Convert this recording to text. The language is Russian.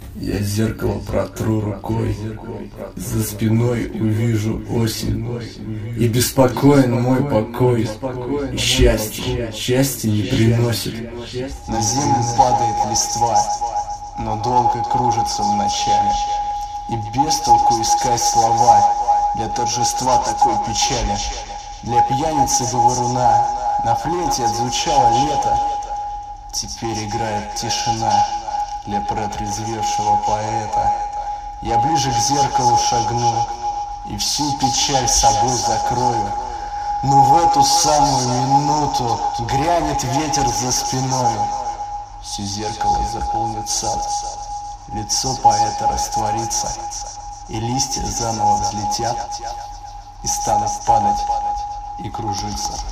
Я зеркало протру рукой, за спиной увижу осень, и беспокоен мой покой, и счастье не приносит. На землю падает листва, но долго кружится вначале, и без толку искать слова для торжества такой печали. Для пьяницы говоруна на флейте отзвучало лето, теперь играет тишина для протрезвевшего поэта. Я ближе к зеркалу шагну и всю печаль собой закрою, но в эту самую минуту грянет ветер за спиною. Все зеркало заполнит сад, лицо поэта растворится, и листья заново взлетят и станут падать и кружиться.